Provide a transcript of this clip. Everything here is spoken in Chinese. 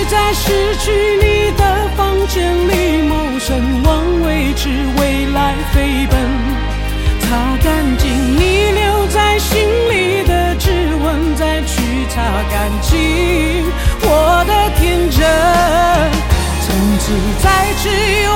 在失去你的房间里谋生，往未知未来飞奔，擦干净你留在心里的指纹，再去擦干净我的天真。从此再只有